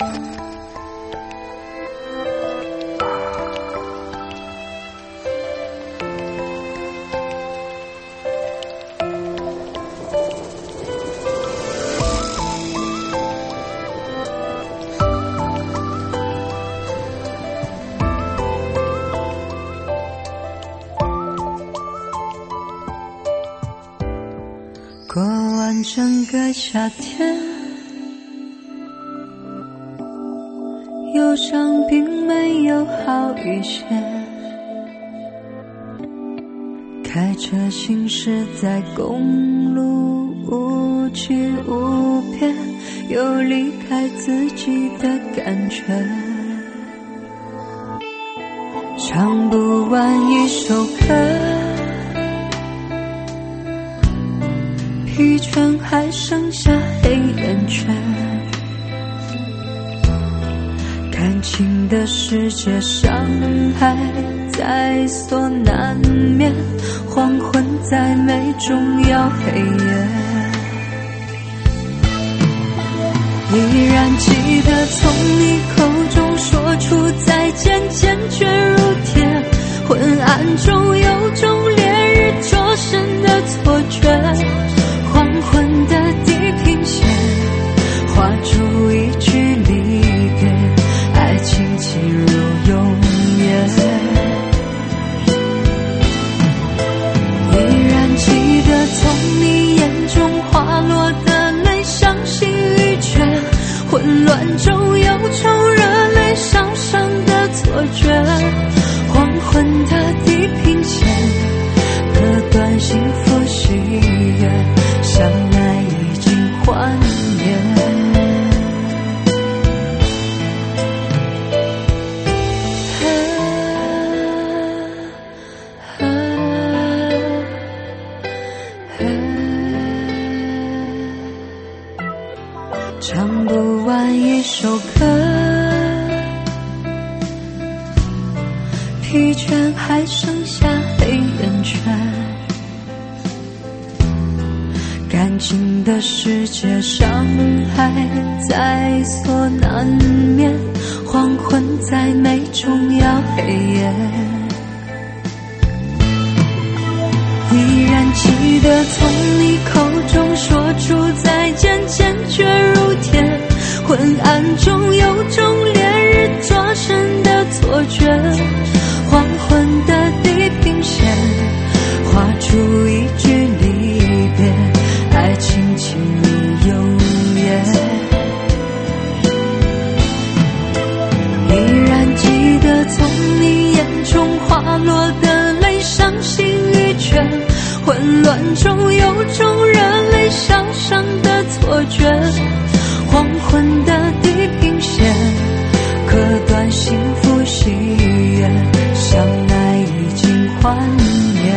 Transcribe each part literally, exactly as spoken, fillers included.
过完整个夏天，忧伤并没有好一些。开车行驶在公路，无际无边，有离开自己的感觉。唱不完一首歌，疲倦还剩下黑眼圈。感情的世界，伤害在所难免，黄昏再美终要黑夜。依然记得从你口中说出再见，坚决如铁，昏暗中有种烈日灼身的错觉。黄昏的地平线，画出一句离别，爱情进入永远。依然记得从你眼中滑落的泪，伤心欲绝，混乱中有种热泪烧伤的错觉。黄昏的地平线，割断幸福喜悦，相爱已经幻灭。唱不完一首歌，疲倦还剩下黑眼圈。感情的世界，伤害在所难免，黄昏再美终要黑夜。依然记得从你口中说出再见，坚决如铁，昏暗中有种烈日灼身的错觉。黄昏的地平线，画出一句离别，爱情进入永远。依然记得从你眼中滑落的泪，伤心欲绝，混乱中有种热泪烧伤的错觉。黄昏的地平线，割断幸福喜悦，相爱已经幻灭。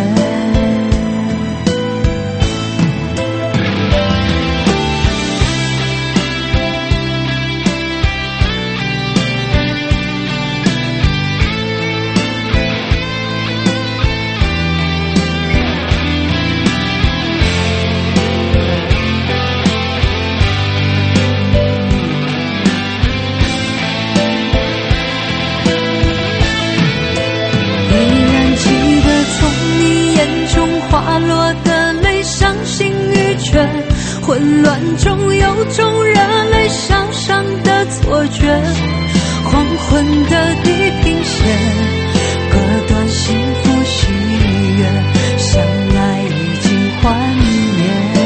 滑落的泪，伤心欲绝，混乱中有种热泪烧伤的错觉。黄昏的地平线，割断幸福喜悦，相爱已经幻灭。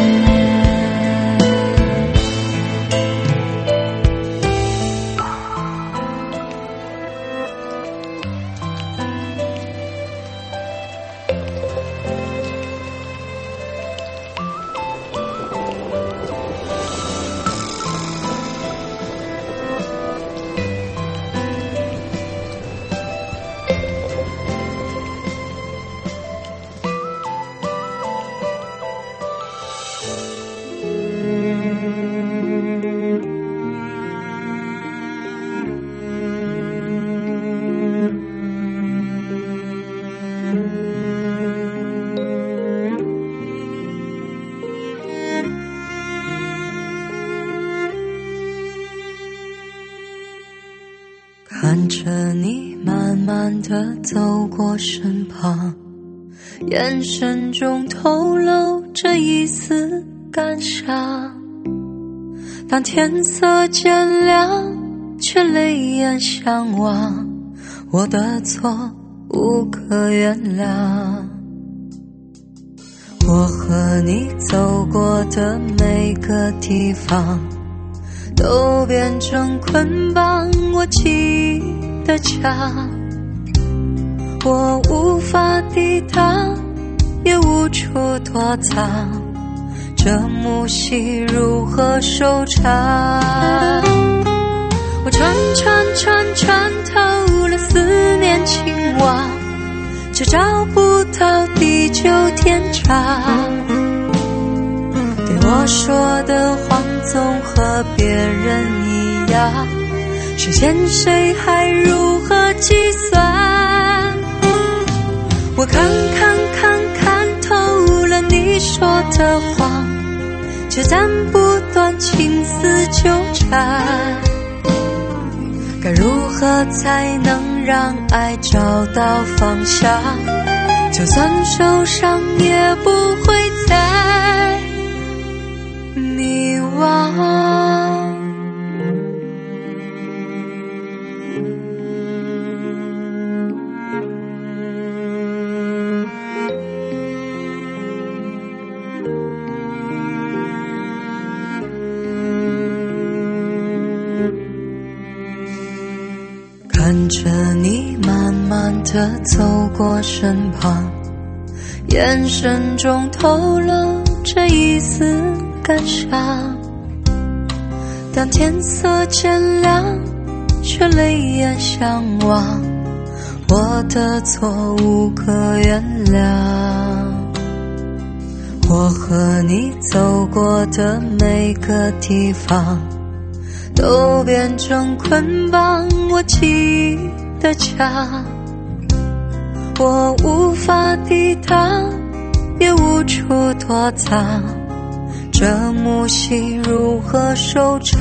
看着你慢慢地走过身旁，眼神中透露着一丝感伤。当天色渐亮，却泪眼相望，我的错无可原谅。我和你走过的每个地方，都变成捆绑我记忆的墙。我无法抵挡，也无处躲藏，这幕戏如何收场？我穿穿穿穿透了思念情网，却找不到地久天长。对我说的话总和别人一样，时间谁还如何计算？我看看看看透了你说的谎，却斩不断情丝纠缠。该如何才能让爱找到方向？就算受伤也不会再迷惘。看着你慢慢地走过身旁，眼神中透露着一丝感伤。当天色渐亮，却泪眼相望，我的错无可原谅。我和你走过的每个地方，都变成捆绑我记忆的墙。我无法抵挡，也无处躲藏，这幕戏如何收场？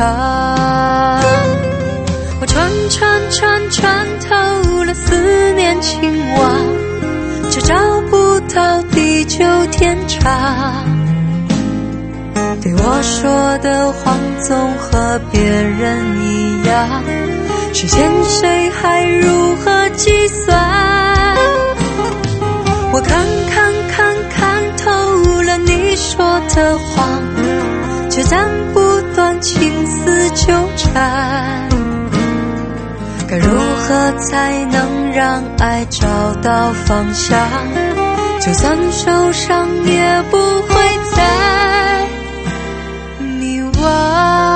我穿穿穿穿透了思念情网，却找不到地久天长。对我说的谎总和别人一样，时间谁还如何计算？我看看看看透了你说的谎，却斩不断情丝纠缠。该如何才能让爱找到方向？就算受伤也不会再迷惘。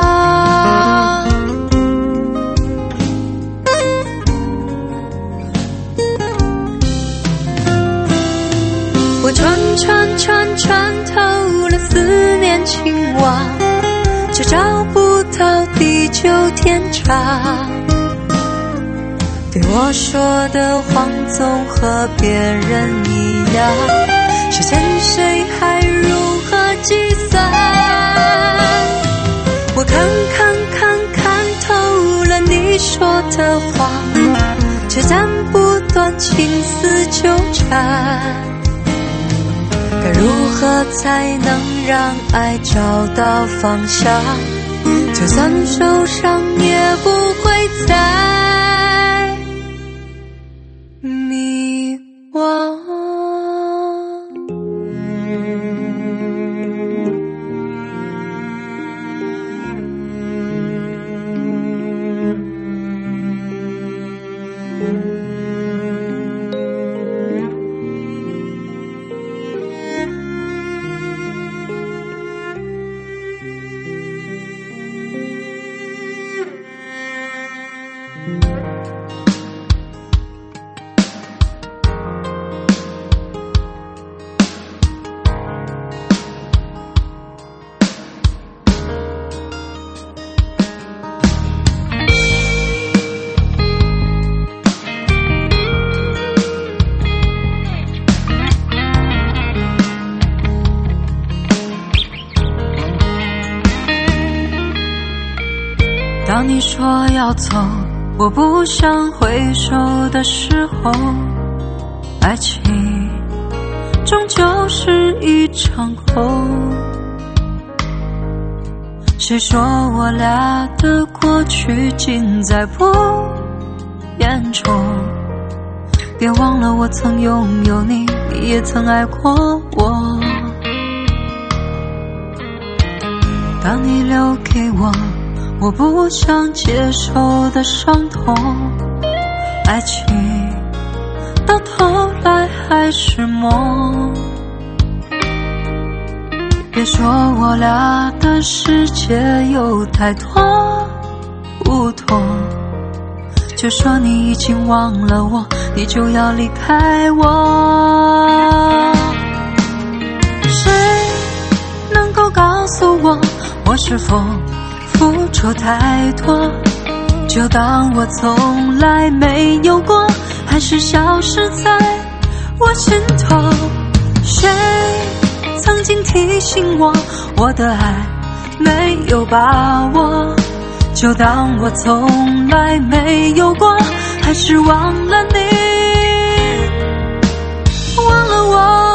我穿穿穿穿透了思念情网，却找不到地久天长。对我说的谎总和别人一样，时间谁还如何计算？我看看看看透了你说的谎，却斩不断情丝纠缠。该如何才能让爱找到方向？就算受伤也不会再迷惘。当你说要走， 我不想回首的时候，爱情终究是一场空。谁说我俩的过去尽在不言中？别忘了我曾拥有你，你也曾爱过我。当你留给我我不想接受的伤痛，爱情到头来还是梦。别说我俩的世界有太多不同，就说你已经忘了我，你就要离开我。谁能够告诉我，我是否付出太多，就当我从来没有过，还是消失在我心头。谁曾经提醒我，我的爱没有把握，就当我从来没有过，还是忘了你，忘了我。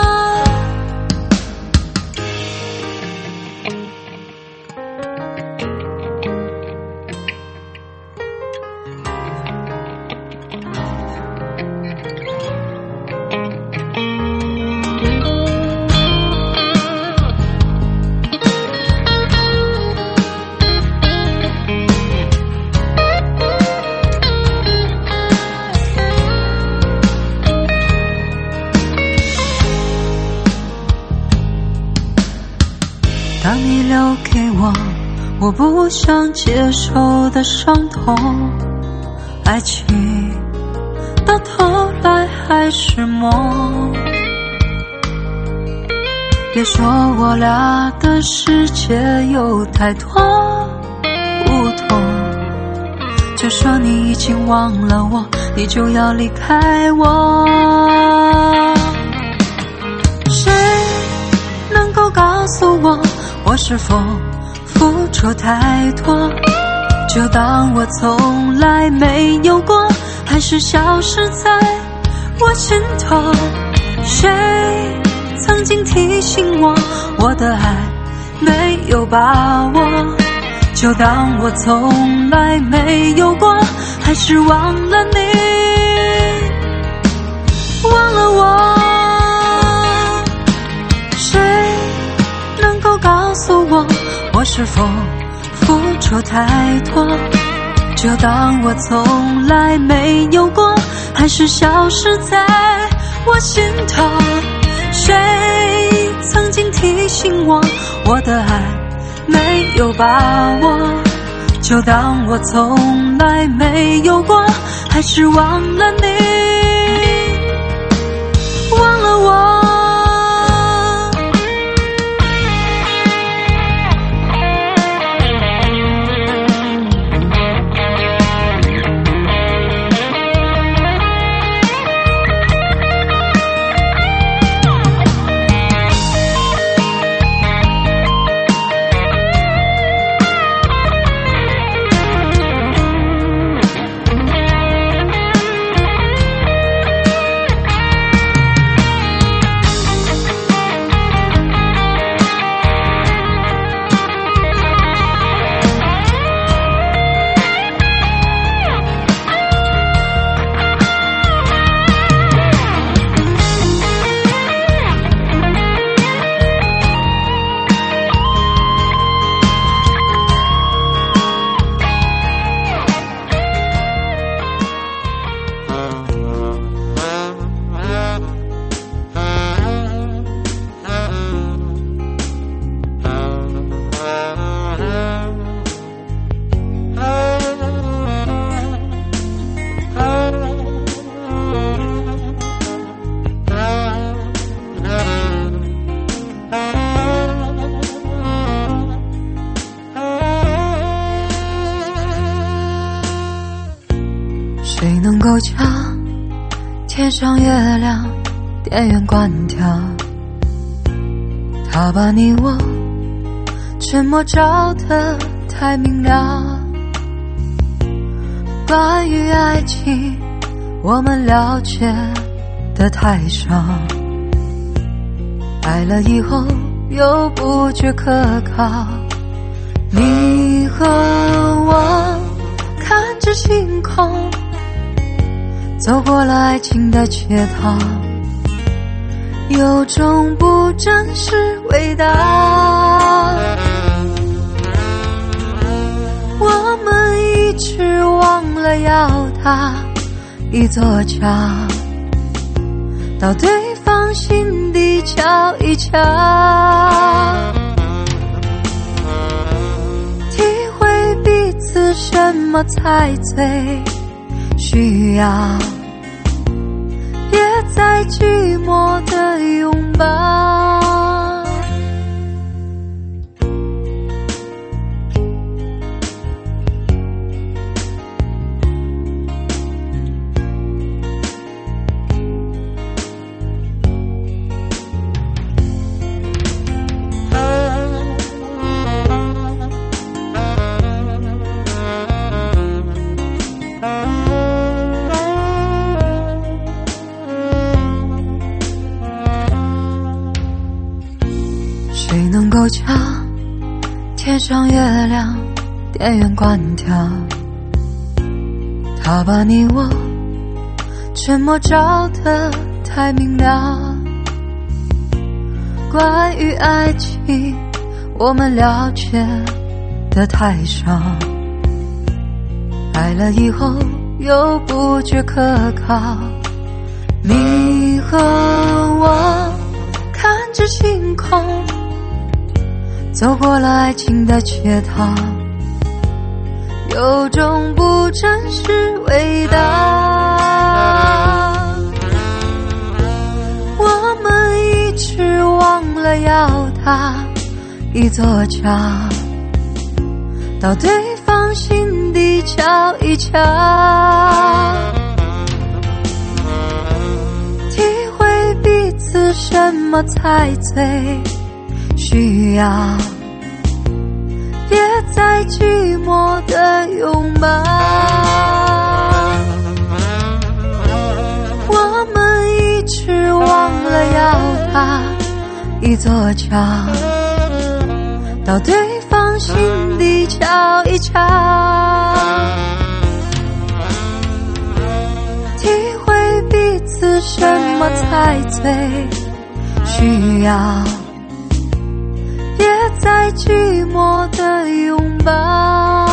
当你留给我我不想接受的伤痛，爱情到头来还是梦。别说我俩的世界有太多不同，就说你已经忘了我，你就要离开我。谁能够告诉我，我是否付出太多，就当我从来没有过，还是消失在我心头。谁曾经提醒我，我的爱没有把握，就当我从来没有过，还是忘了你，忘了我。谁能够告诉我，我是否付出太多，就当我从来没有过，还是消失在我心头。谁曾经提醒我，我的爱没有把握，就当我从来没有过，还是忘了你，忘了我。谁能够将天上月亮电源关掉？他把你我沉默照得太明了， 关于爱情，我们了解的太少，爱了以后又不觉可靠。你和我看着星空，走过了爱情的街道，有种不真实味道。我们一直忘了要搭一座桥，到对方心底瞧一瞧，体会彼此什么才最需要，别再寂寞的拥抱。谁能够将天上月亮电源关掉？他把你我沉默照得太明了。关于爱情，我们了解的太少，爱了以后又不觉可靠。你和我看着星空，走过了爱情的街道，有种不真实味道。我们一直忘了要搭一座桥，到对方心底瞧一瞧，体会彼此什么才最需要，别再寂寞的拥抱。我们一直忘了要搭一座桥，到对方心底瞧一瞧，体会彼此什么才最需要，别再寂寞的拥抱。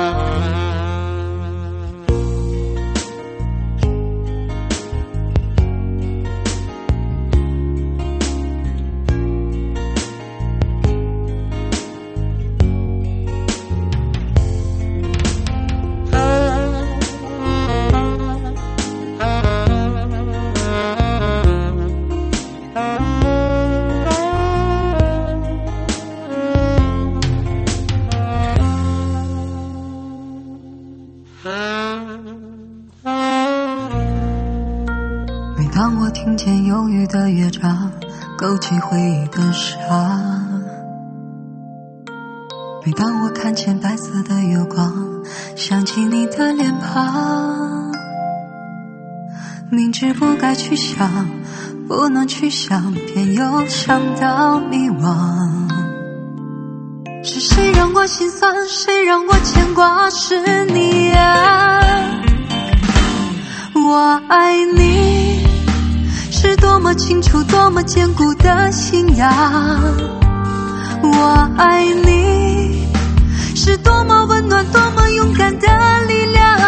每当我听见忧郁的乐章，勾起回忆的沙，每当我看见白色的月光，想起你的脸庞，明知不该去想，不能去想，偏又想到迷惘。是谁让我心酸，谁让我牵挂，是你啊。我爱你，是多么清楚多么坚固的信仰。我爱你，是多么温暖多么勇敢的力量。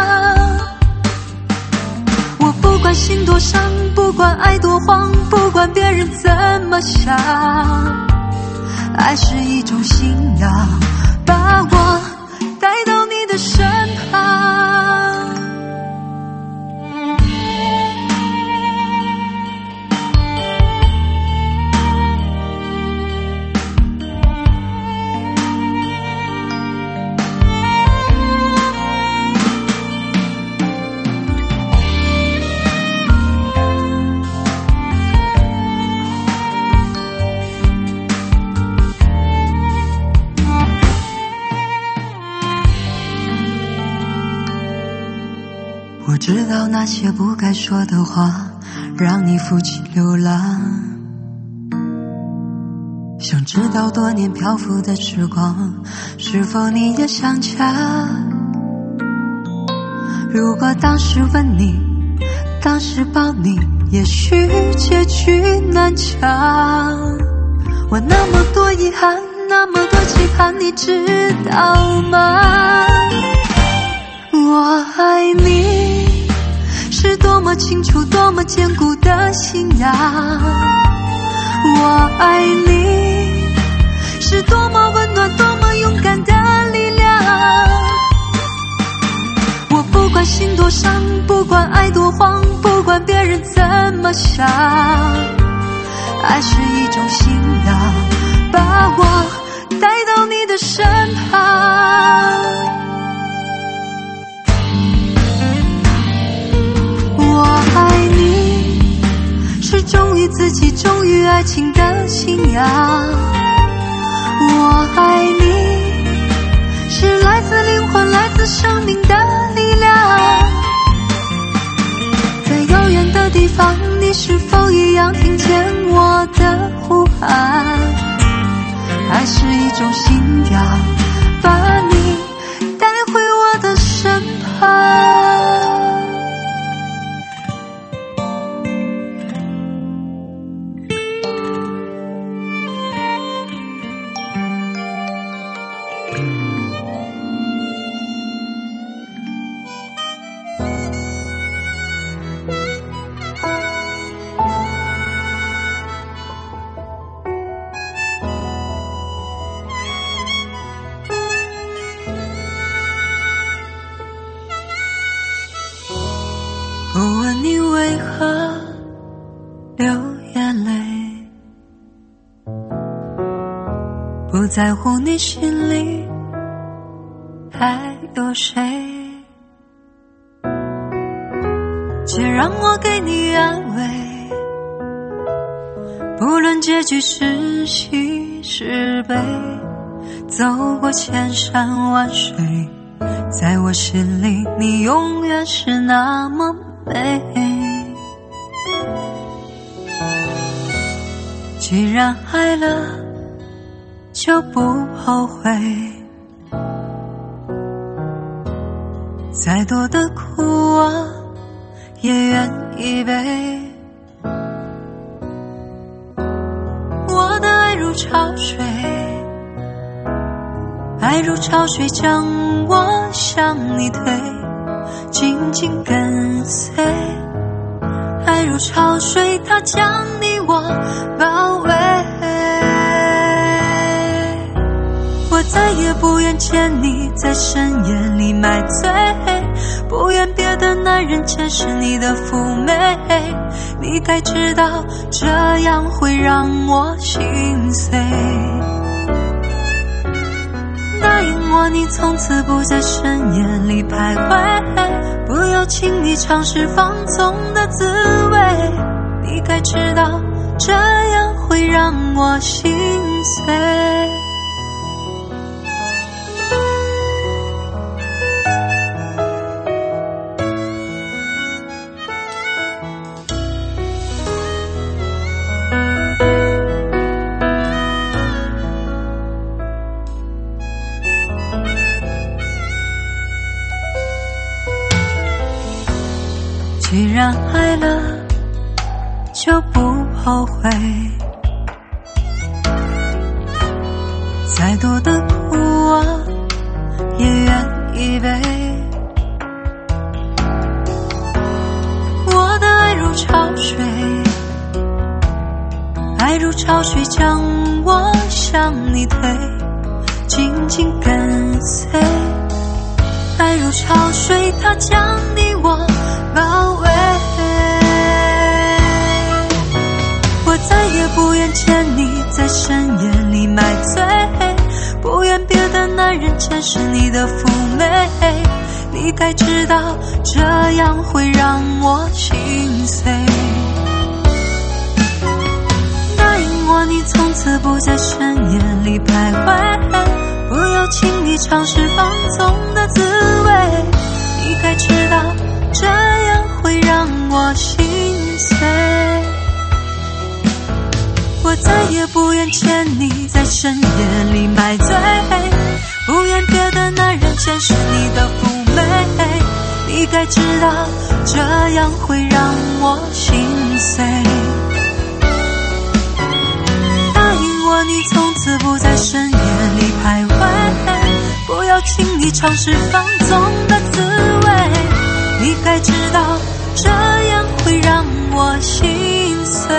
我不管心多伤，不管爱多慌，不管别人怎么想，爱是一种信仰，把我带到你的身旁。 我知道那些不该说的话让你负气流浪，想知道多年漂浮的时光是否你也想家。如果当时吻你，当时抱你，也许结局难讲。我那么多遗憾，那么多期盼，你知道吗？我爱你是多么清楚多么坚固的信仰，我爱你是多么温暖多么勇敢的力量。我不管心多伤，不管爱多慌，不管别人怎么想，爱是一种信仰，把我带到你的身旁。我爱你是忠于自己忠于爱情的信仰，我爱你是来自灵魂来自生命的力量。在遥远的地方，你是否一样听见我的呼喊？爱是一种信仰，把你带回我的身旁。我问你为何流眼泪，不在乎你心里还有谁，且让我给你安慰，不论结局是喜是悲，走过千山万水，在我心里你永远是那么美。既然爱了就不后悔，再多的苦我也愿意背。我的爱如潮水，爱如潮水将我向你推，紧紧跟随。爱如潮水，它将你我包围。我再也不愿见你在深夜里买醉，不愿别的男人见识你的妩媚。你该知道，这样会让我心碎。答应我，你从此不在深夜里徘徊，不要轻易尝试放纵的滋味。你该知道，这样会让我心碎。既然爱了就不后悔，再多的苦我也愿意背。我的爱如潮水，爱如潮水将我向你推，紧紧跟随。爱如潮水，它将你我包围。我再也不愿见你在深夜里买醉，不愿别的男人见识你的妩媚。你该知道，这样会让我心碎。答应我，你从此不在深夜里徘徊，不要轻易尝试放纵的滋味。你该知道，这深夜里买醉，不愿别的男人见识你的妩媚，你该知道这样会让我心碎。答应我你从此不在深夜里徘徊，不要轻易尝试放纵的滋味，你该知道这样会让我心碎。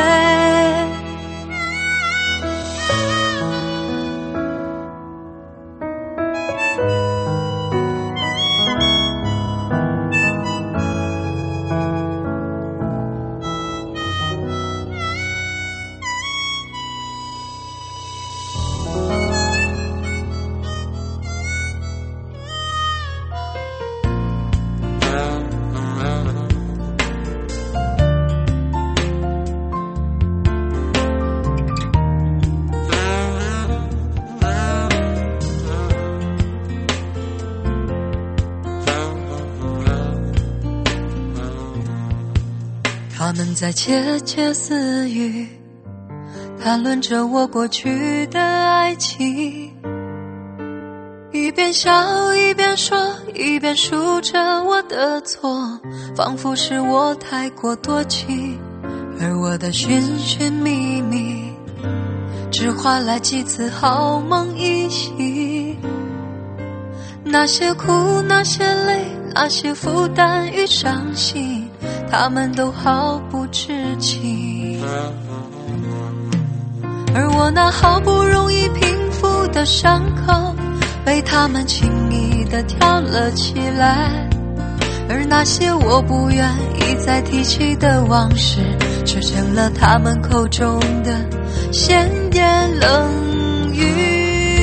他们在窃窃私语，谈论着我过去的爱情，一边笑一边说，一边数着我的错，仿佛是我太过多情，而我的寻寻觅觅只换来几次好梦一袭。那些苦，那些累，那些负担与伤心，他们都毫不知情，而我那好不容易平复的伤口被他们轻易地挑了起来，而那些我不愿意再提起的往事，却成了他们口中的闲言冷语。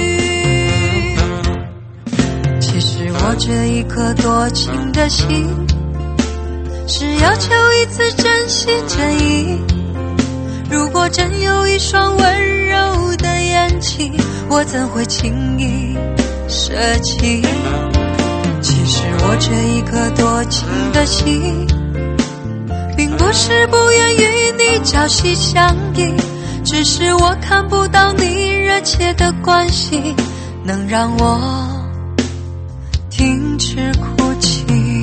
其实我这一颗多情的心，是要求一次真心真意，如果真有一双温柔的眼睛，我怎会轻易舍弃？其实我这一颗多情的心，并不是不愿与你朝夕相依，只是我看不到你热切的关系，能让我停止哭泣。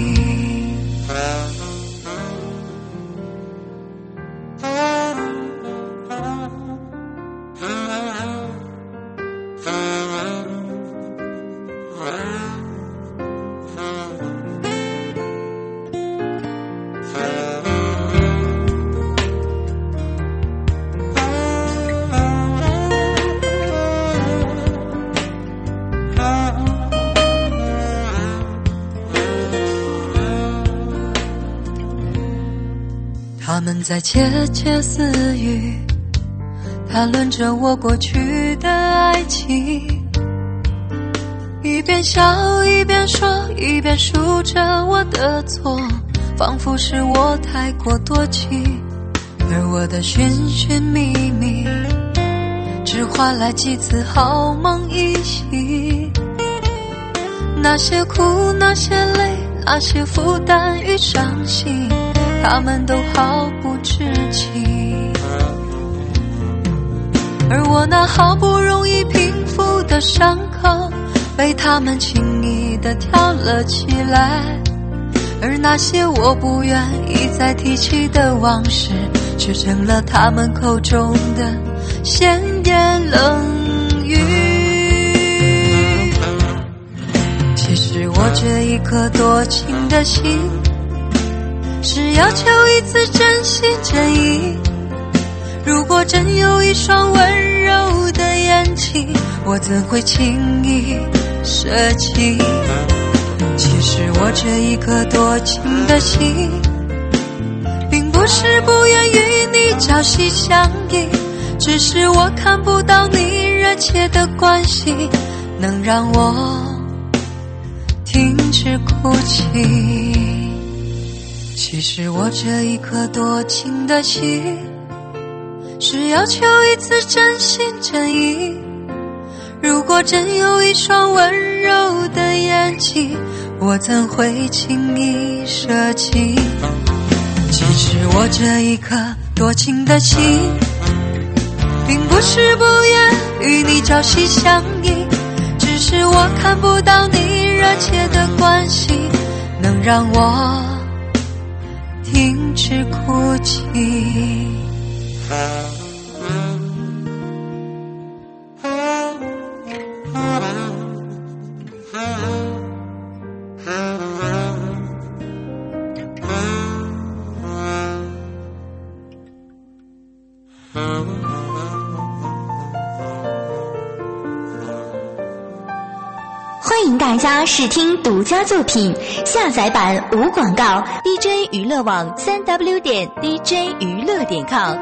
他们在窃窃私语，谈论着我过去的爱情，一边笑一边说，一边数着我的错，仿佛是我太过多情，而我的寻寻觅觅只换来几次好梦一袭。那些苦，那些累，那些负担与伤心，他们都毫不知情，而我那好不容易平复的伤口被他们轻易地挑了起来，而那些我不愿意再提起的往事，却成了他们口中的闲言冷语。其实我这一颗多情的心，是要求一次真心真意，如果真有一双温柔的眼睛，我怎会轻易舍弃？其实我这一颗多情的心，并不是不愿与你朝夕相依，只是我看不到你热切的关系，能让我停止哭泣。其实我这一颗多情的心，是要求一次真心真意，如果真有一双温柔的眼睛，我怎会轻易舍弃？其实我这一颗多情的心，并不是不愿与你朝夕相依，只是我看不到你热切的关系，能让我停止哭泣。 欢迎大家试听独家作品，下载版无广告 D J 娱乐网 三 W 点 D J 娱乐点 com。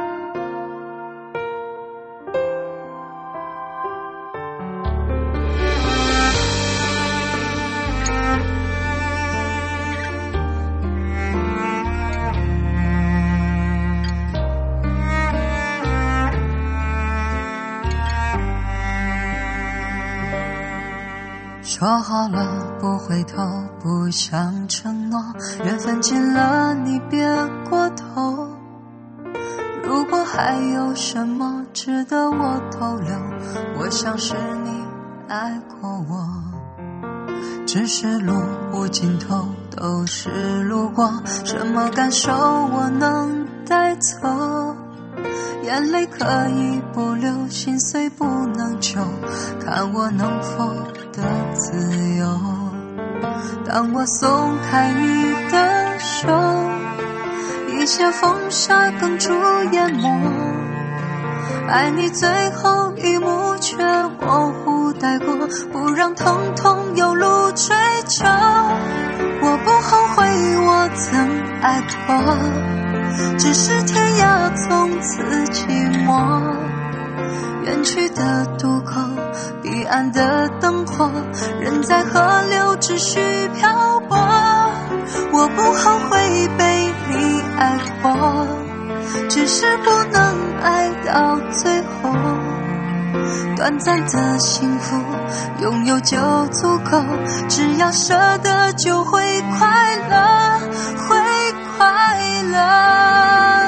说好了不回头，不想承诺，缘分尽了你别过头。如果还有什么值得我逗留，我想是你爱过我。只是路无尽头，都是路过，什么感受我能带走？眼泪可以不流，心碎不能救，看我能否得自由。当我松开你的手，一切风沙哽住淹没，爱你最后一幕却模糊带过，不让疼痛有路追求。我不后悔我曾爱过，只是天涯从此寂寞，远去的渡口，彼岸的灯火，人在河流只需漂泊。我不后悔被你爱过，只是不能爱到最后。短暂的幸福拥有就足够，只要舍得就会快乐，会快乐。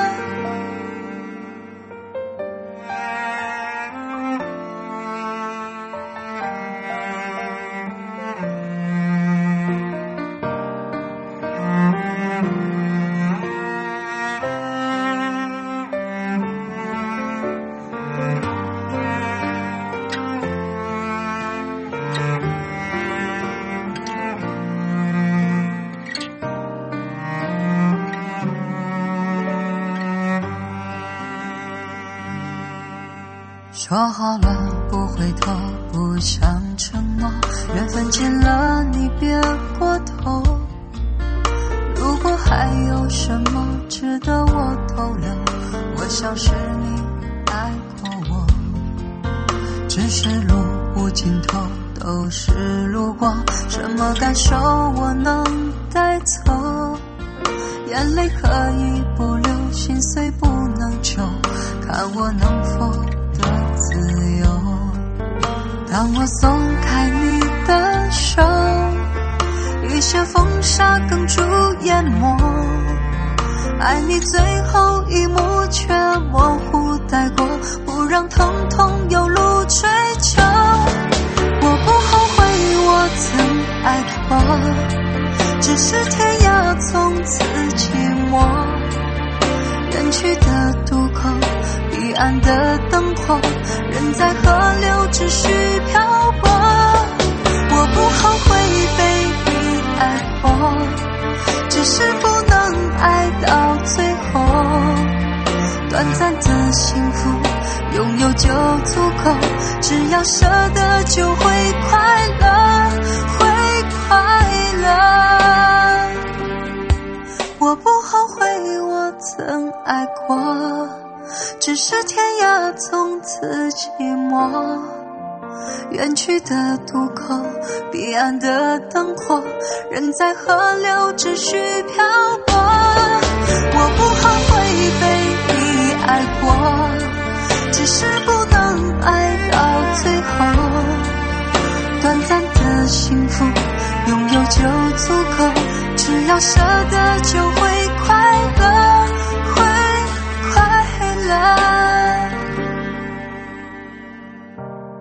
说好了不回头，不想承诺，缘分尽了你别过头。如果还有什么值得我逗留，我想是你爱过我。只是路无尽头，都是路过，什么感受我能带走？眼泪可以不流，心碎不能救，看我能否的自由。当我松开你的手，一些风沙哽住淹没，爱你最后一幕却模糊带过，不让疼痛有路追求。我不后悔我曾爱过，只是天涯从此寂寞，远去的渡口，彼岸的灯火，人在河流只需漂泊。我不后悔被你爱过，只是不能爱到最后。短暂的幸福拥有就足够，只要舍得就会快乐，会快乐。我不后悔我曾爱过，只是天涯从此寂寞，远去的渡口，彼岸的灯火，人在河流只需漂泊。我不后悔被你爱过，只是不能爱到最后。短暂的幸福拥有就足够，只要舍得就会快乐，会快乐。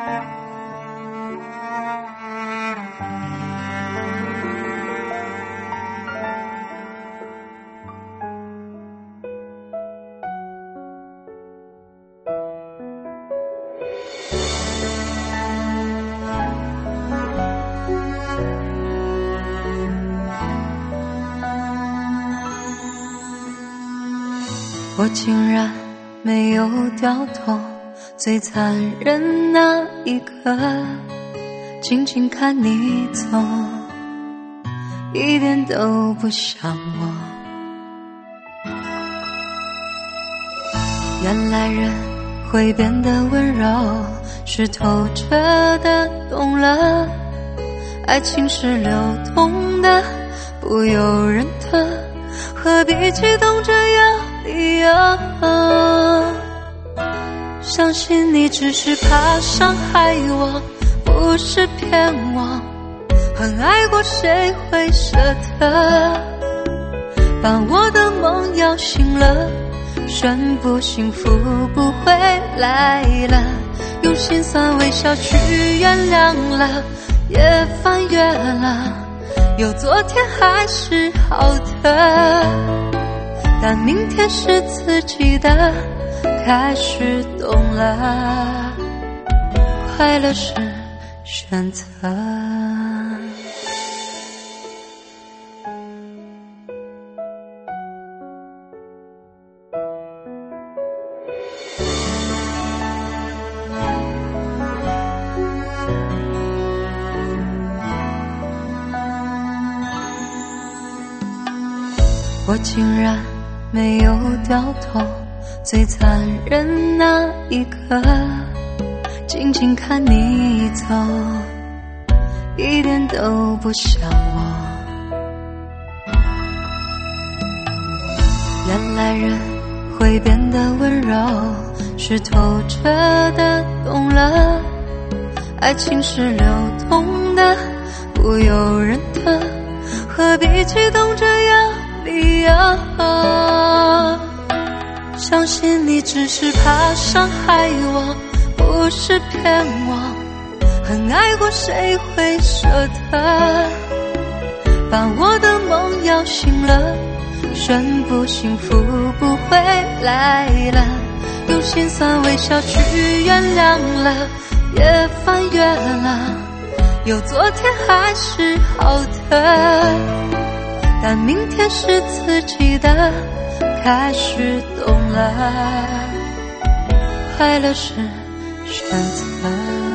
我竟然没有掉头，最残忍那一刻，静静看你走，一点都不像我。原来人会变得温柔，是透彻的懂了，爱情是流动的，不由人的，何必激动着要理由？相信你只是怕伤害我，不是骗我，很爱过谁会舍得把我的梦摇醒了，宣布幸福不会来了，用心酸微笑去原谅了，也翻越了，有昨天还是好的，但明天是自己的，开始懂了，快乐是选择。我竟然没有掉头，最残忍那一刻，静静看你走，一点都不像我。原来人会变得温柔，是透彻的懂了，爱情是流动的，不由人的，何必激动着要理由？相信你只是怕伤害我，不是骗我，很爱过谁会舍得把我的梦摇醒了，宣布幸福不会来了，用心酸微笑去原谅了，也翻越了，有昨天还是好的，但明天是自己的，开始懂了，快乐是选择。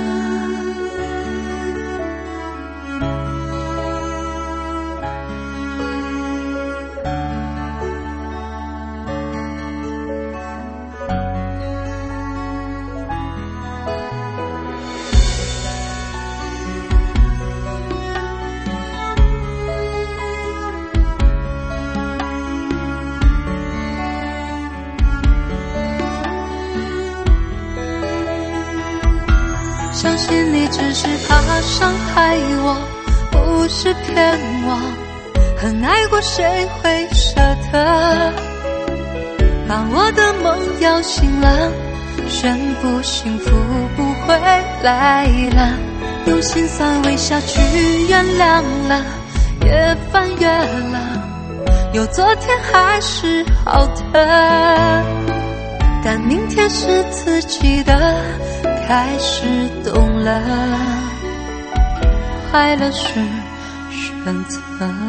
相信你只是怕伤害我，不是骗我，很爱过谁会舍得把我的梦摇醒了，宣布幸福不会来了，用心酸微笑去原谅了，也翻越了，有昨天还是好的，但明天是自己的，开始懂了，快乐是选择。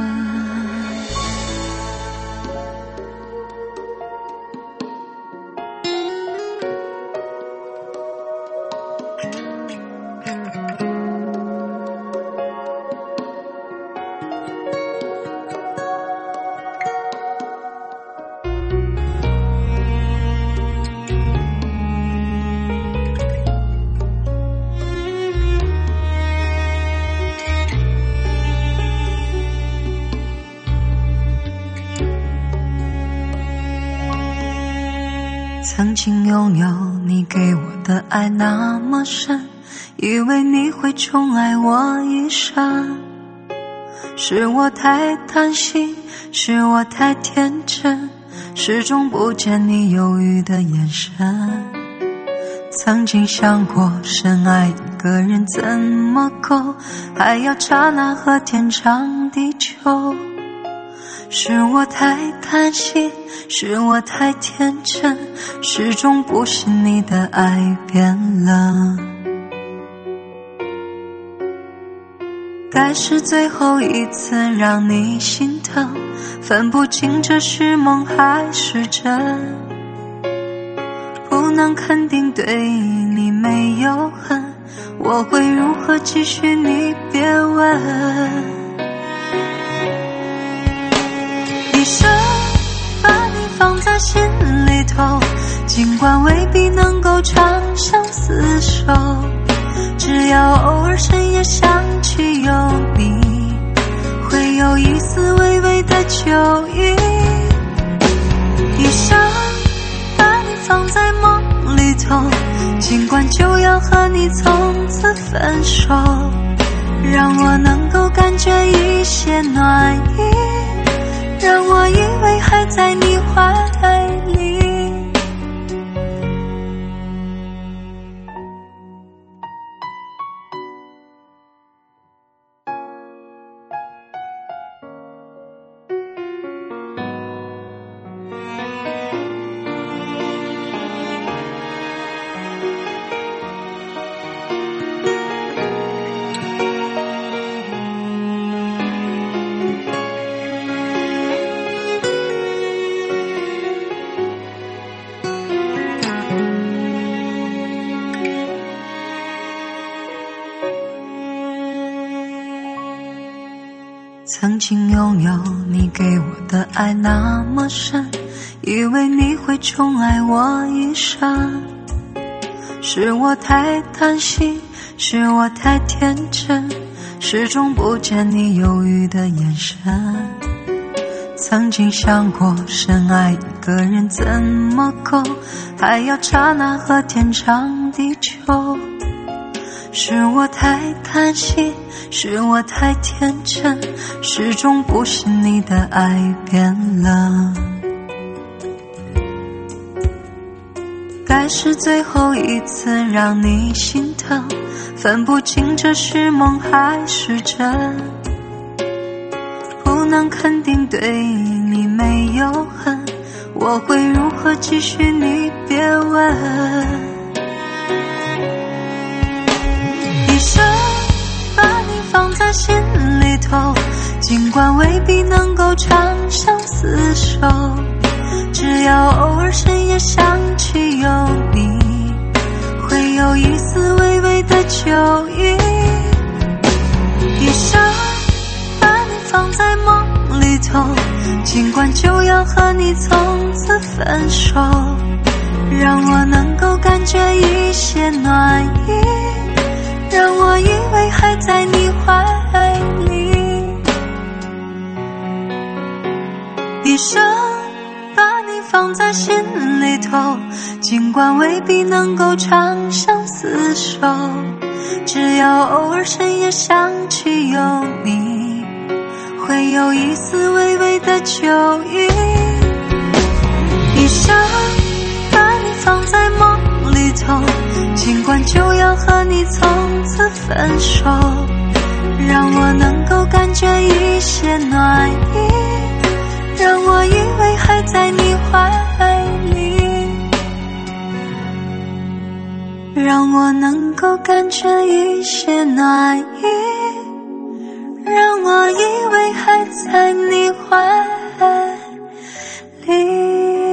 曾经拥有你给我的爱那么深，以为你会宠爱我一生，是我太贪心，是我太天真，始终不见你犹豫的眼神， 曾经想过深爱一个人怎么够，还要刹那和天长地久。是我太贪心，是我太天真，始终不信你的爱变了。该是最后一次让你心疼，分不清这是梦还是真，不能肯定对你没有恨，我会如何继续你别问。一生把你放在心里头，尽管未必能够长相厮守，只要偶尔深夜想起有你，会有一丝微微的酒意。一生把你放在梦里头，尽管就要和你从此分手，让我能够感觉一些暖意，让我以为还在你怀里。曾经拥有你给我的爱那么深，以为你会宠爱我一生。是我太贪心，是我太天真，始终不见你犹豫的眼神。曾经想过深爱一个人怎么够，还要刹那和天长地久。是我太贪心，是我太天真，始终不信你的爱变了。该是最后一次让你心疼，分不清这是梦还是真，不能肯定对你没有恨，我会如何继续你别问。一生把你放在心里头，尽管未必能够长相厮守，只要偶尔深夜想起有你，会有一丝微微的酒意。一生把你放在梦里头，尽管就要和你从此分手，让我能够感觉一些暖意，让我以为还在你怀里。一生把你放在心里头，尽管未必能够长相厮守，只要偶尔深夜想起有你，会有一丝微微的酒意。一生把你放在梦里头，尽管就要和你从此分手，让我能够感觉一些暖意，让我以为还在你怀里，让我能够感觉一些暖意，让我以为还在你怀里。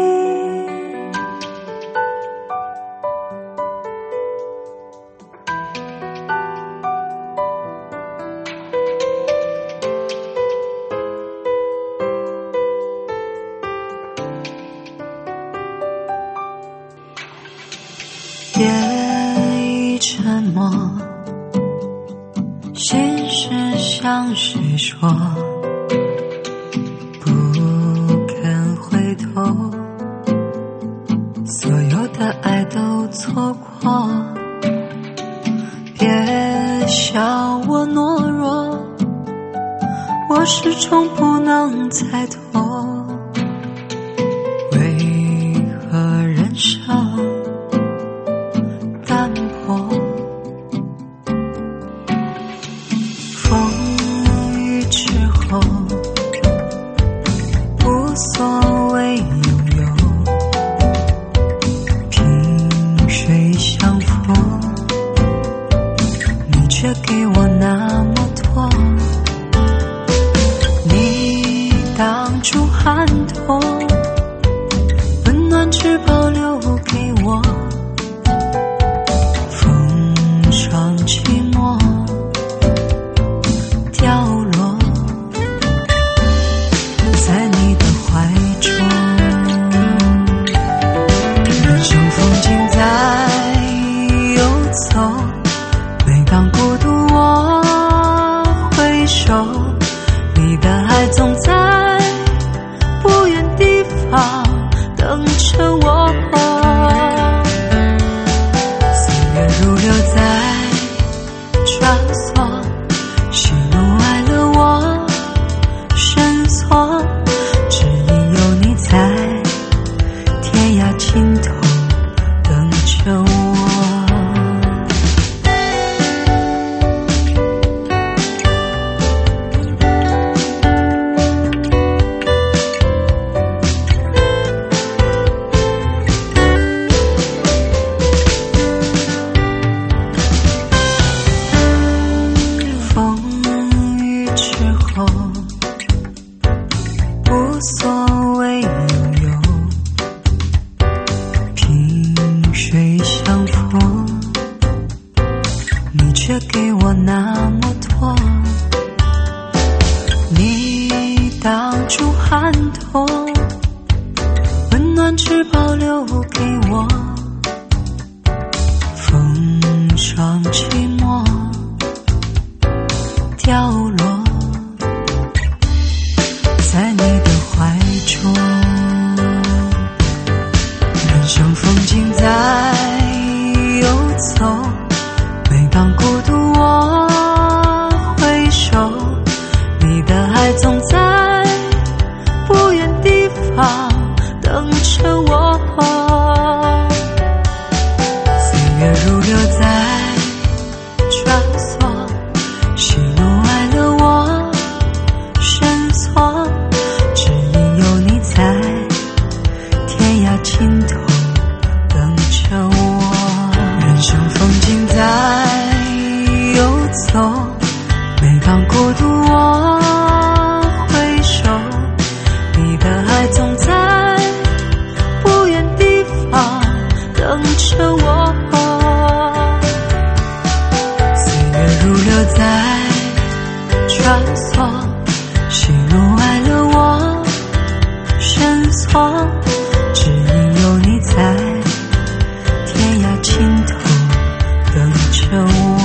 夜已沉默，心事向谁说？不肯回头，所有的爱都错过。别笑我懦弱，我始终不能猜透，为何人生当孤独我回首，你的爱总在不远地方等着我。岁月如流在穿梭，喜怒哀乐我深锁，只因有你在天涯尽头等着我。却给我那么多，你挡住寒冬，温暖只保留给我，风霜寂寞掉落在你的怀中，人生风景在游走，每当孤独我回首，你的爱总在不远地方等着我。岁月如流在穿梭，喜怒哀乐我深锁，只因有你在天涯尽头等着我。人生风景在走，每当孤独我回首，你的爱总在不远地方等着我。岁月如流在穿梭，喜怒哀乐我深锁，只因有你在天涯尽头等着我。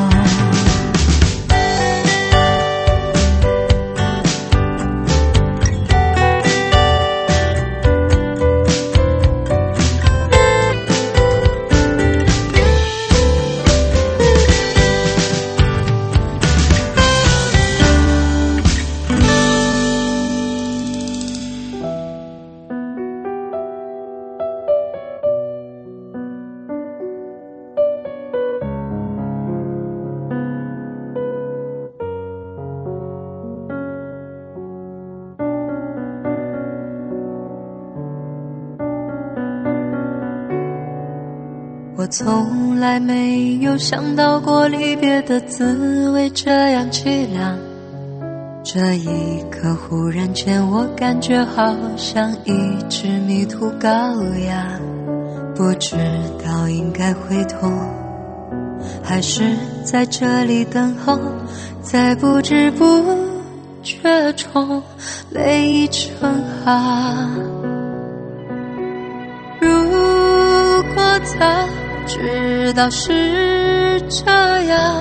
我从来没有想到过离别的滋味这样凄凉，这一刻忽然间我感觉好像一只迷途羔羊，不知道应该回头还是在这里等候，在不知不觉中泪已成行。如果早知道是这样，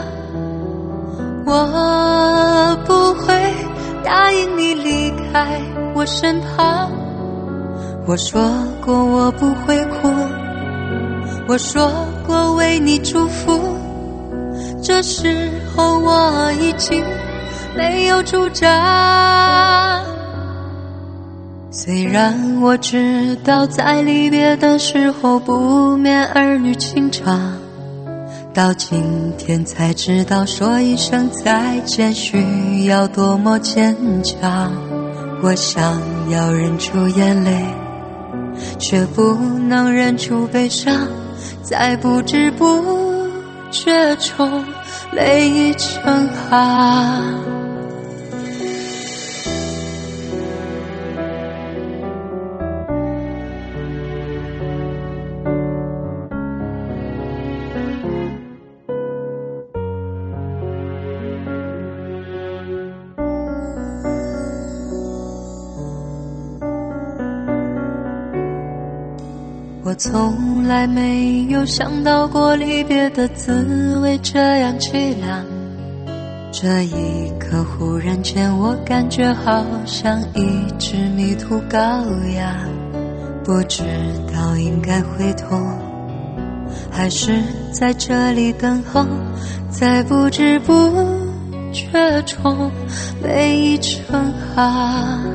我不会答应你离开我身旁。我说过我不会哭，我说过为你祝福，这时候我已经没有主张。虽然我知道在离别的时候不免儿女情长，到今天才知道说一声再见需要多么坚强。我想要忍住眼泪，却不能忍住悲伤，在不知不觉中泪已成行。我我从来没有想到过离别的滋味这样凄凉，这一刻忽然间我感觉好像一只迷途羔羊，不知道应该回头还是在这里等候，在不知不觉中被已成行。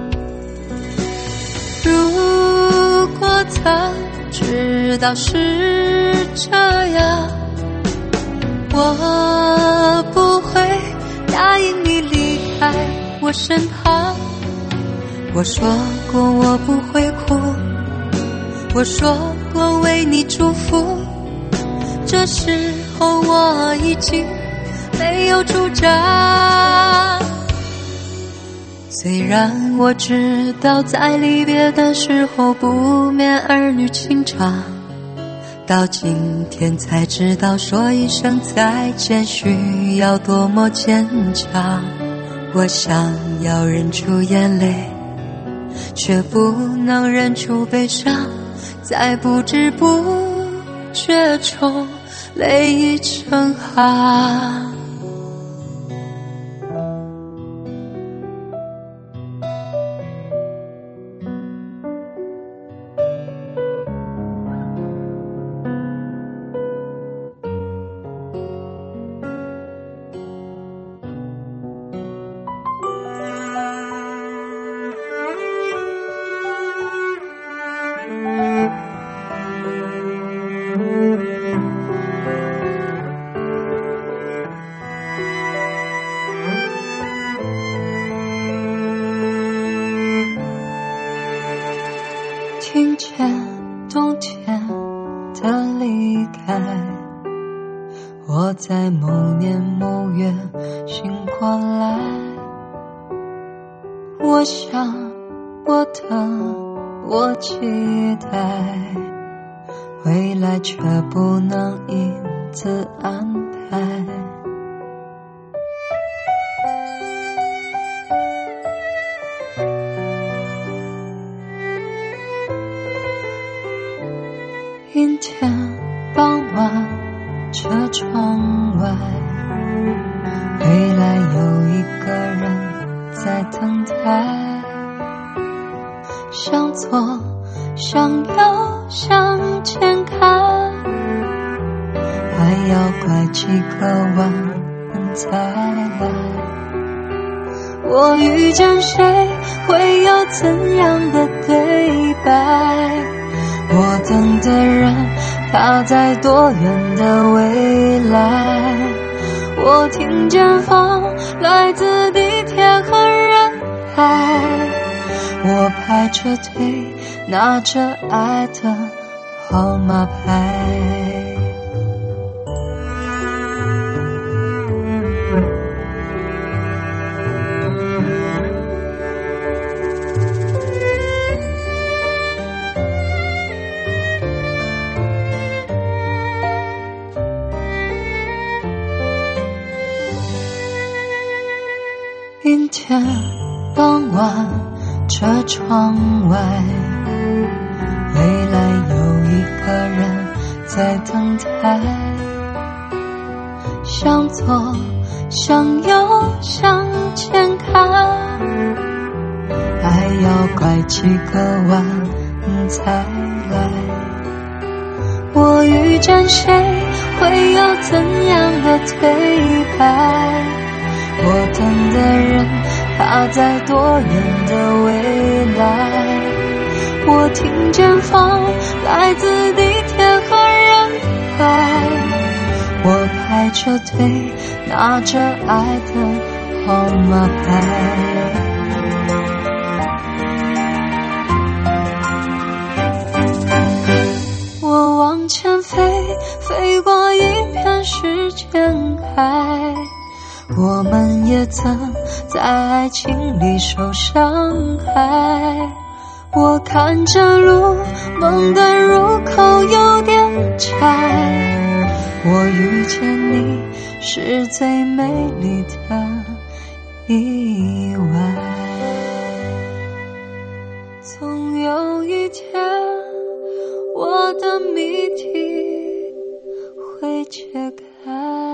如果曾知道是这样，我不会答应你离开我身旁。我说过我不会哭，我说过为你祝福，这时候我已经没有主张。虽然我知道在离别的时候不免儿女情长，到今天才知道说一声再见需要多么坚强。我想要忍住眼泪，却不能忍住悲伤，在不知不觉中泪已成行。听见冬天的离开，我在某年某月醒过来，我想我等我期待，未来却不能因此安排。阴天傍晚，车窗外，未来有一个人在等待，向左向右向前看，还要拐几个弯才来。我遇见谁会有怎样的对白，我等的人他在多远的未来，我听见风来自地铁和人海，我排着队拿着爱的号码牌。阴天傍晚，车窗外，未来有一个人在等待，向左向右向前看，还要拐几个弯才来。我遇见谁会有怎样的对白，我等的人他在多远的未来，我听见风来自地铁和人海，我排着队拿着爱的号码牌。我往前飞，飞过一片时间海，我们也曾在爱情里受伤害。我看着路，梦的入口有点窄，我遇见你是最美丽的意外。总有一天，我我的谜题会解开。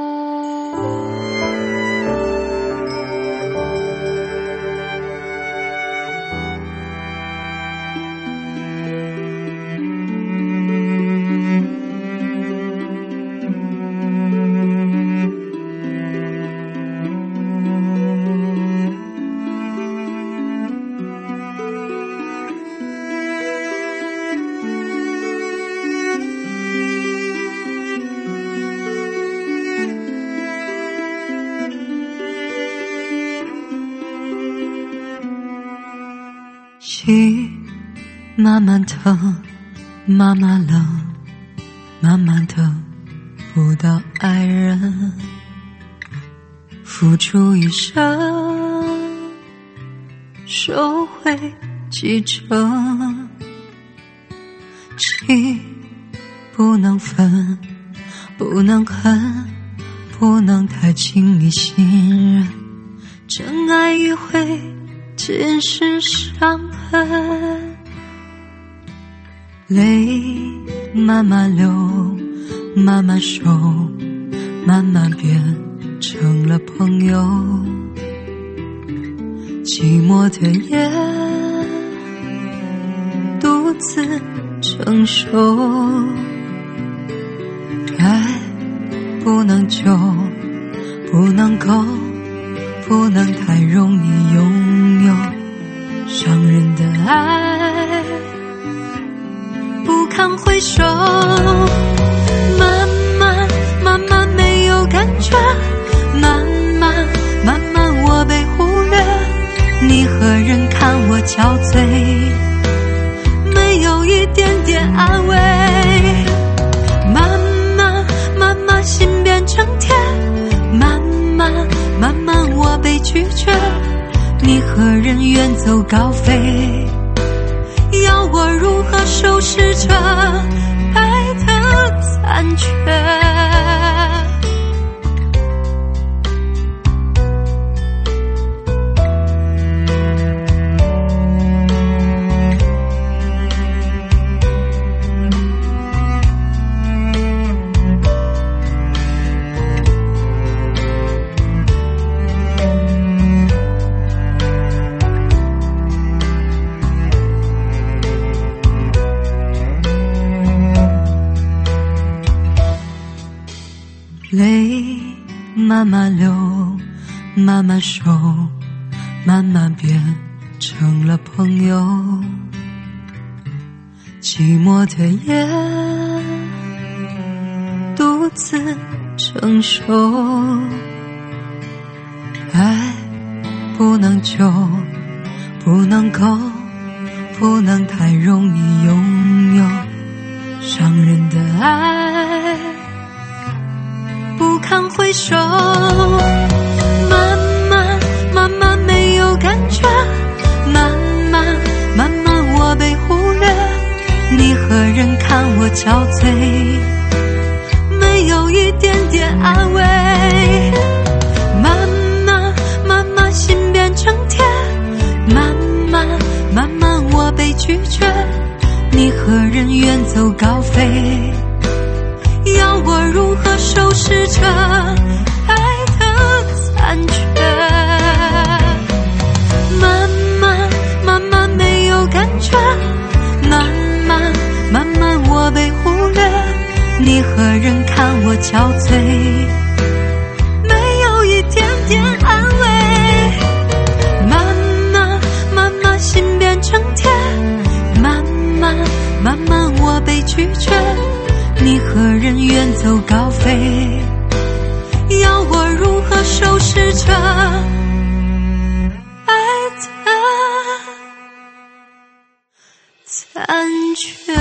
心慢慢疼，慢慢冷，慢慢等不到爱人，付出一生，收回几成，情不能分，不能恨，不能太轻易信任，真爱一回尽是伤痕，泪慢慢流，慢慢收，慢慢变成了朋友，寂寞的夜独自承受，爱不能救，不能够，不能太容易拥有，伤人的爱不堪回首，慢慢慢慢没有感觉，慢慢慢慢我被忽略，你和人看我憔悴，没有一点点安慰，慢慢慢慢心变成铁，慢慢慢慢我被拒绝，你和人远走高飞，要我如何收拾这爱的残缺。泪慢慢流，慢慢收，慢慢变成了朋友，寂寞的夜独自承受，爱不能救，不能够，不能太容易拥有，伤人的爱不堪回首，慢慢慢慢没有感觉，慢慢慢慢我被忽略，你和人看我憔悴，没有一点点安慰，慢慢慢慢心变成铁，慢慢慢慢我被拒绝，你和人远走高飞，要我如何收拾这爱的残缺，慢慢慢慢没有感觉，慢慢慢慢我被忽略，你和人看我憔悴，没有一点点安慰，慢慢慢慢心变成铁，慢慢慢慢我被拒绝，你和人远走高飞，要我如何收拾这爱的残缺。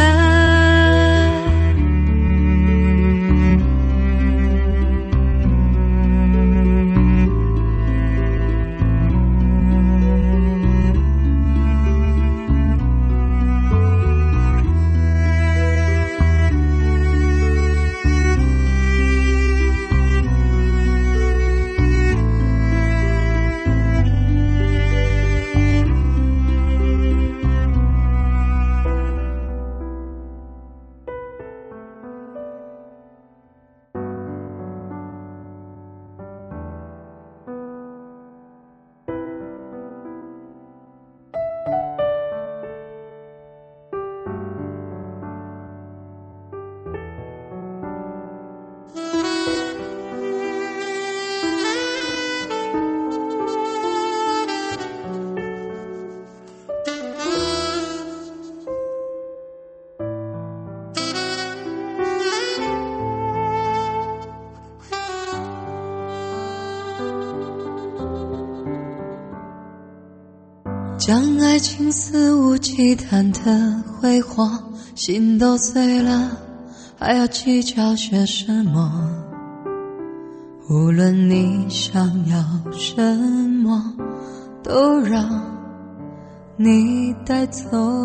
将爱情肆无忌惮的挥霍，心都碎了，还要计较些什么？无论你想要什么，都让你带走。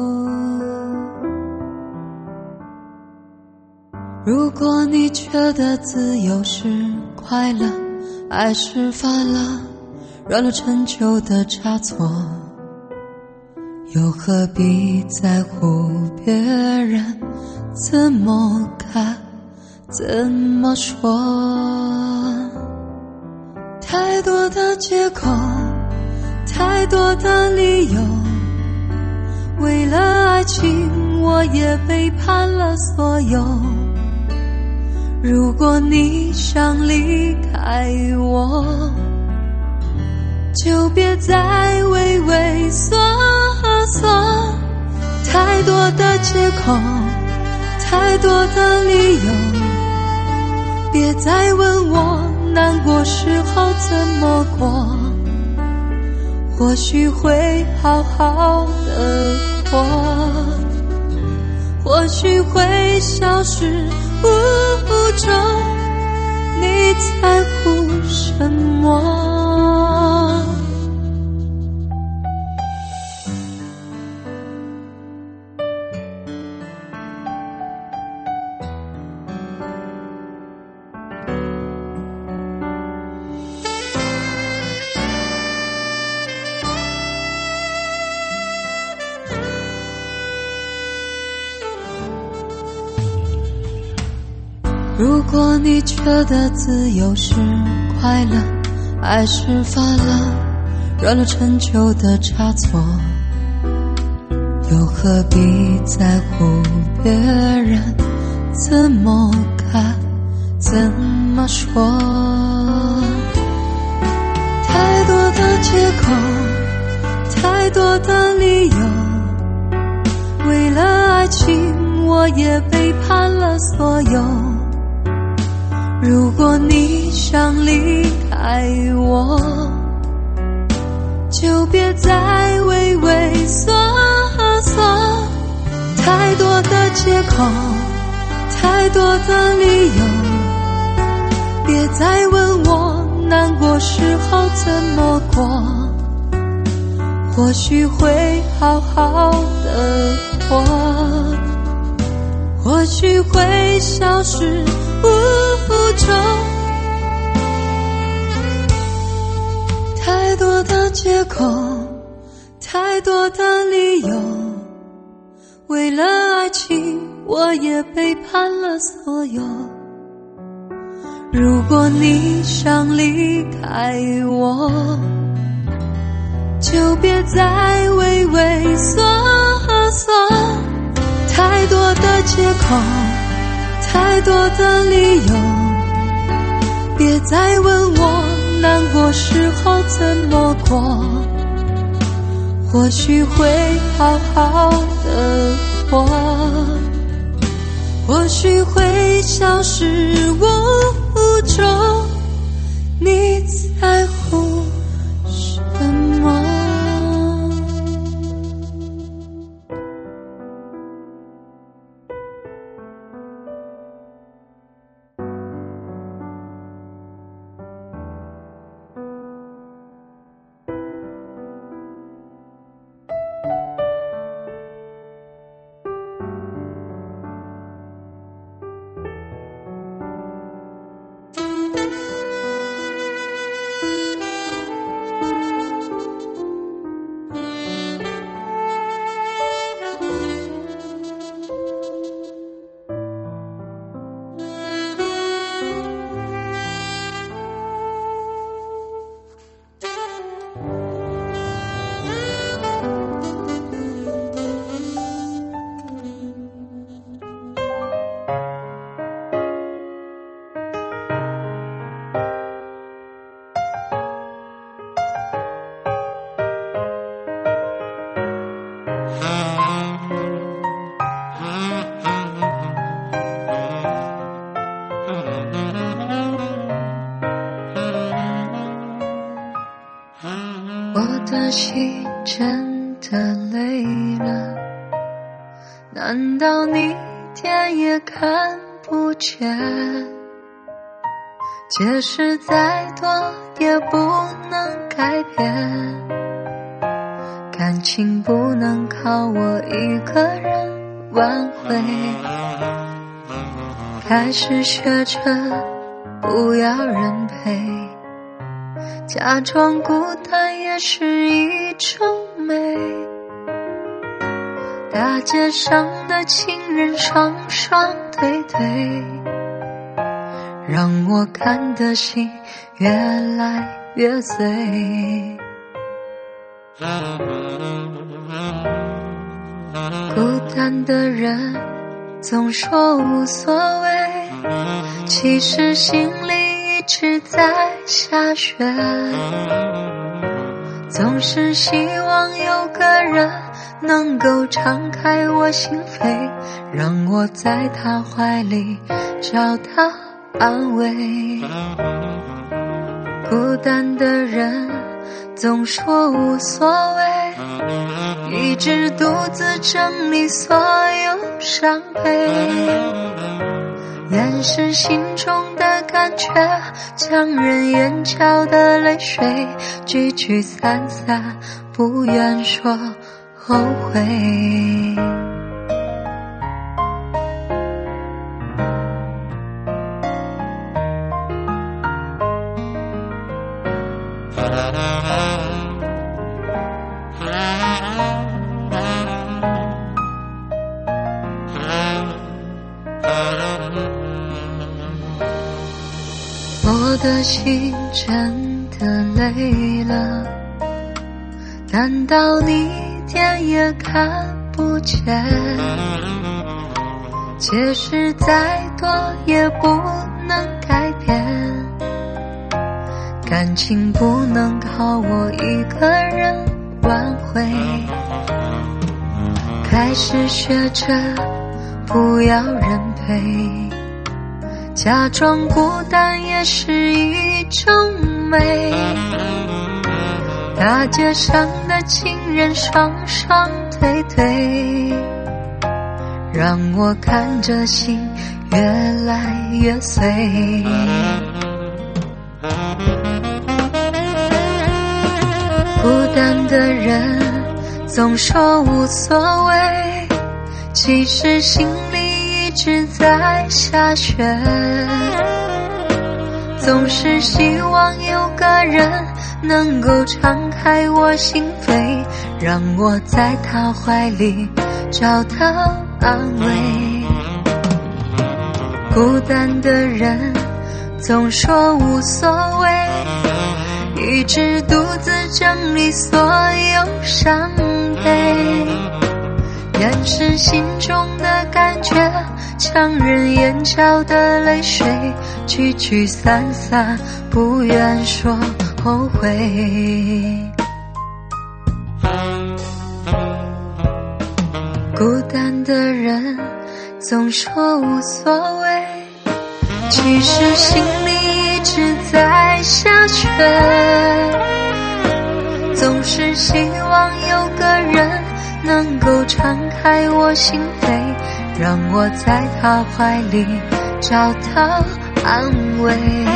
如果你觉得自由是快乐，爱是犯了软弱陈旧的差错，又何必在乎别人怎么看怎么说？太多的借口，太多的理由，为了爱情我也背叛了所有。如果你想离开我，就别再畏畏缩缩。太多的借口，太多的理由，别再问我难过时候怎么过，或许会好好的活，或许会消失无踪，你在乎什么？如果你觉得自由是快乐，爱是犯了软弱陈旧的差错，又何必在乎别人怎么看怎么说？太多的借口，太多的理由，为了爱情我也背叛了所有。如果你想离开我，就别再畏畏缩缩。太多的借口，太多的理由，别再问我难过时候怎么过，或许会好好的活，或许会消失无踪。太多的借口，太多的理由，为了爱情我也背叛了所有。如果你想离开我，就别再畏畏缩缩。太多的借口，太多的理由，别再问我难过时候怎么过，或许会好好的活，或许会消失无踪，你在乎什么？ 我的心真的累了，难道你一点也看不见？解释再多也不能改变，感情不能靠我一个人挽回。开始学着不要人陪，假装孤单也是一种美。大街上的情人双双对对，让我看得心越来越醉。孤单的人总说无所谓，其实心里一直在下雪。总是希望有个人能够敞开我心扉，让我在他怀里找到安慰。孤单的人总说无所谓，一直独自整理所有伤悲，掩饰心中的感觉，强忍眼角的泪水，聚聚散散，不愿说后悔。我的心真的累了，难道你一点也看不见？解释再多也不能改变，感情不能靠我一个人挽回。开始学着不要人陪，假装孤单也是一种美。大街上的情人双双对对，让我看着心越来越碎。孤单的人总说无所谓，其实心里一直在下雪。总是希望有个人能够敞开我心扉，让我在他怀里找到安慰。孤单的人总说无所谓，一直独自整理所有伤悲，掩饰心中的感觉，强忍眼角的泪水，聚聚散散，不愿说后悔。孤单的人总说无所谓，其实心里一直在下雪。总是希望有个人能够敞开我心扉，让我在他怀里找到安慰。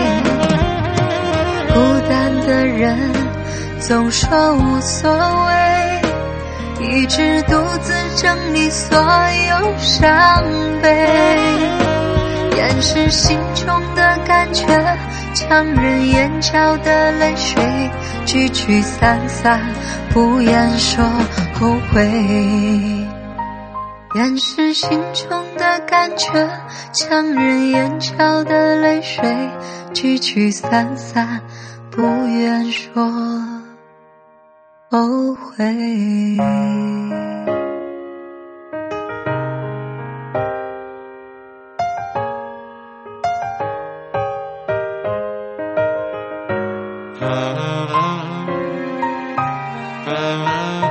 孤单的人总说无所谓，一直独自整理所有伤悲，掩饰心中的感觉，强忍眼角的泪水，聚聚散散，不愿说后悔。掩饰心中的感觉，强忍眼角的泪水，聚聚散散，不愿说后悔。 啊啊啊啊